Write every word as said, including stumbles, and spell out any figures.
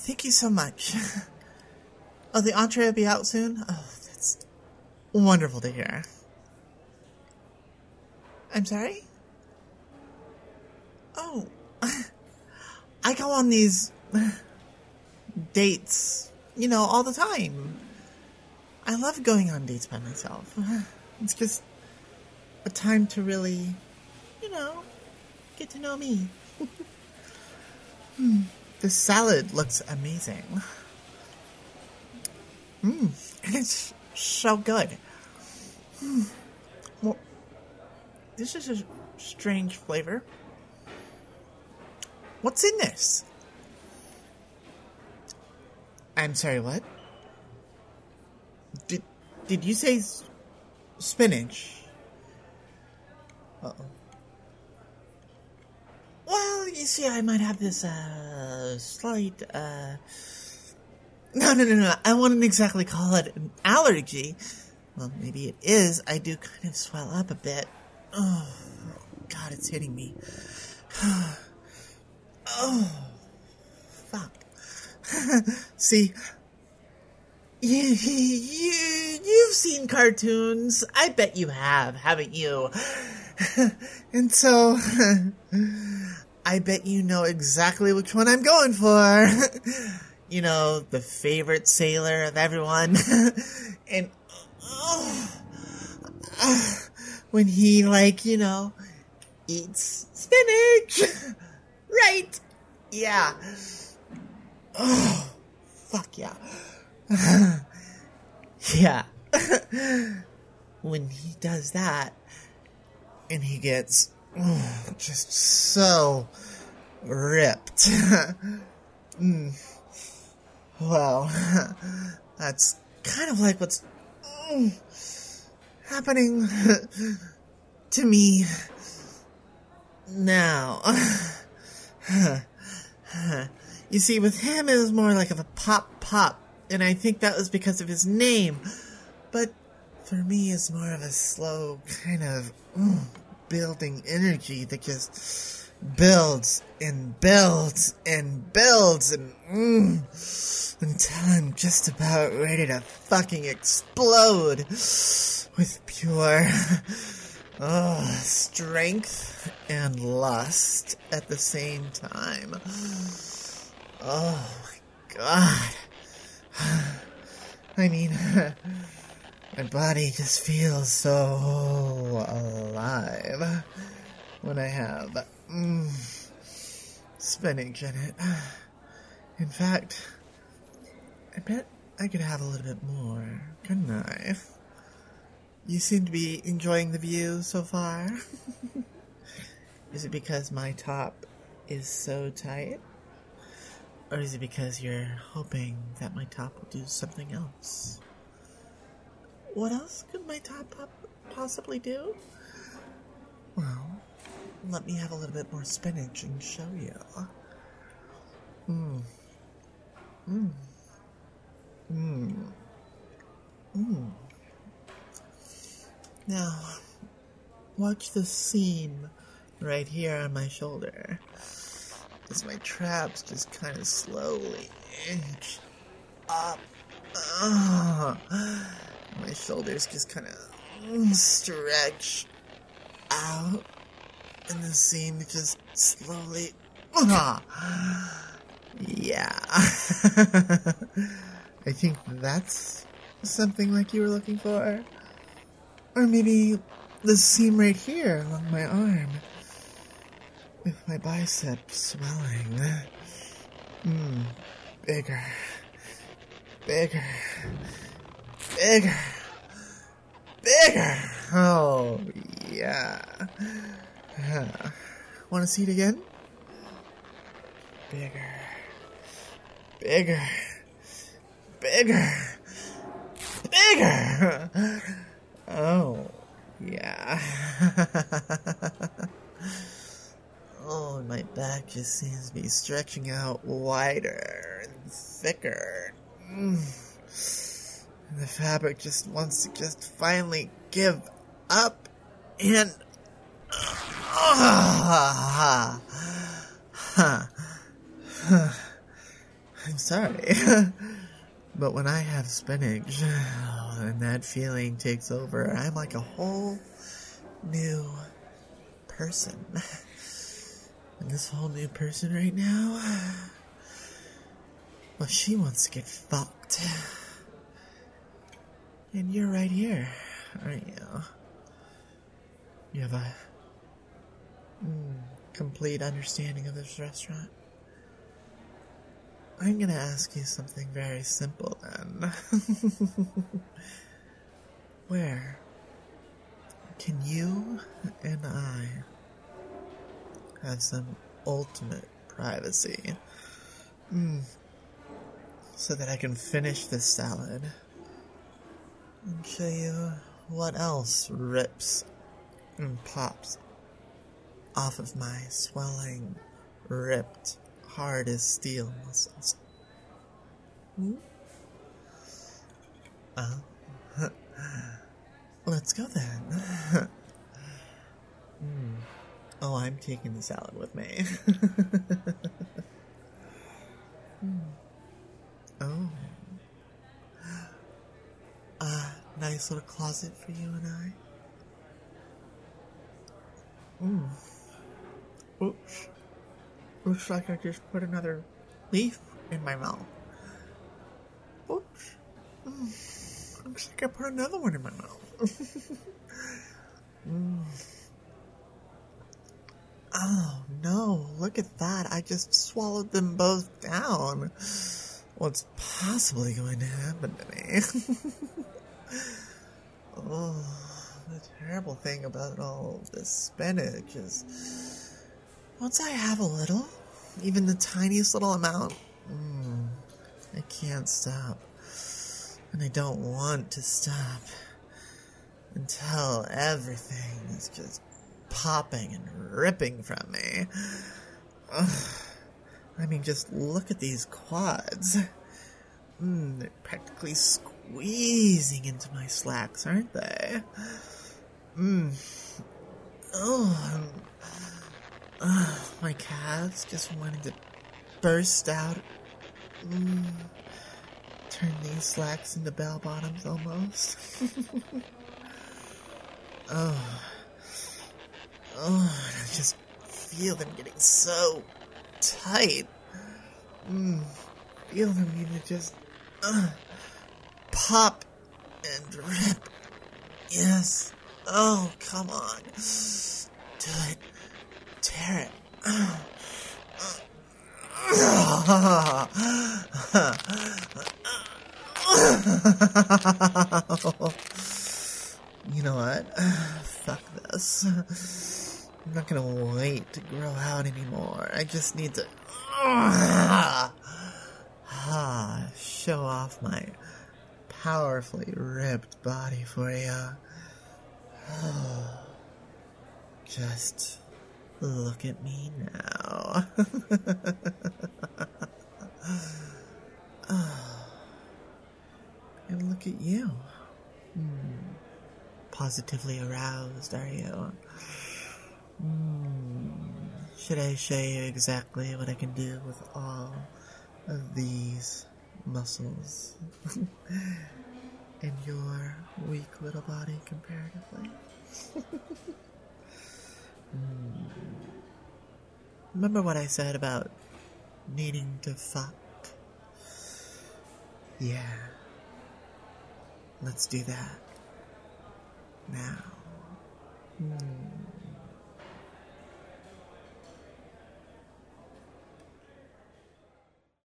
thank you so much. Oh, the entree will be out soon? Oh, that's wonderful to hear. I'm sorry? Oh, I go on these dates, you know, all the time. I love going on dates by myself. It's just a time to really, you know, get to know me. Hmm. The salad looks amazing. Mmm, it's so good. Mm. Well, this is a strange flavor. What's in this? I'm sorry, what? Did did you say s- spinach? Uh-oh. Well, you see, I might have this, uh, slight, uh... No, no, no, no, I wouldn't exactly call it an allergy. Well, maybe it is. I do kind of swell up a bit. Oh, God, it's hitting me. Oh, fuck. See, you, you, you've seen cartoons. I bet you have, haven't you? And so, I bet you know exactly which one I'm going for. You know, the favorite sailor of everyone. And, oh, uh, when he, like, you know, eats spinach. Right. Yeah. Oh, fuck yeah. Yeah. When he does that, and he gets oh, just so ripped. mm. Well, that's kind of like what's mm, happening to me now. You see, with him, it was more like of a pop pop, and I think that was because of his name. But for me, it's more of a slow kind of mm, building energy that just builds and builds and builds and mm, until I'm just about ready to fucking explode with pure oh, strength and lust at the same time. Oh my god. I mean, my body just feels so alive when I have mm, spinach in it. In fact, I bet I could have a little bit more, couldn't I? You seem to be enjoying the view so far. Is it because my top is so tight? Or is it because you're hoping that my top will do something else? What else could my top pop- possibly do? Well, let me have a little bit more spinach and show you. Mmm. Mmm. Mmm. Mmm. Now, watch the seam right here on my shoulder. As my traps just kind of slowly inch up. Uh, my shoulders just kind of stretch out. And the seam just slowly... Uh, yeah. I think that's something like you were looking for. Or maybe the seam right here along my arm. With my biceps swelling. Mmm. Bigger. Bigger. Bigger. Bigger. Oh, yeah. Uh, Want to see it again? Bigger. Bigger. Bigger. Bigger. Oh, yeah. Oh, my back just seems to be stretching out wider and thicker. Mm. And the fabric just wants to just finally give up and... Uh, sorry. But when I have spinach, oh, and that feeling takes over, I'm like a whole new person. And this whole new person right now, well, she wants to get fucked. And you're right here, aren't you? You have a mm, complete understanding of this restaurant. I'm gonna ask you something very simple then. Where can you and I have some ultimate privacy? Mm. So that I can finish this salad and show you what else rips and pops off of my swelling, ripped, hard as steel muscles. Hmm? Oh. Let's go then. mm. Oh, I'm taking the salad with me. mm. Oh. A nice little closet for you and I. Mm. Oops. Looks like I just put another leaf in my mouth. Oops. Mm. Looks like I put another one in my mouth. mm. Oh, no. Look at that. I just swallowed them both down. What's possibly going to happen to me? Oh, the terrible thing about all of this spinach is once I have a little, even the tiniest little amount, mm, I can't stop. And I don't want to stop until everything is just popping and ripping from me. Ugh. I mean, just look at these quads. Mm, they're practically squeezing into my slacks, aren't they? Mm. Oh, uh, my calves just wanted to burst out. Mm. Turn these slacks into bell bottoms almost. oh. Oh, I just feel them getting so tight. Mm, feel them need to just uh, pop and rip. Yes. Oh, come on. Do it. Tear it. Uh, you know what? Fuck this. I'm not gonna wait to grow out anymore. I just need to uh, uh, show off my powerfully ripped body for you. Just look at me now. And look at you. Hmm. Positively aroused, are you? Hmm. Should I show you exactly what I can do with all of these muscles in your weak little body comparatively? hmm. Remember what I said about needing to fuck? Yeah. Let's do that. Now. Hmm.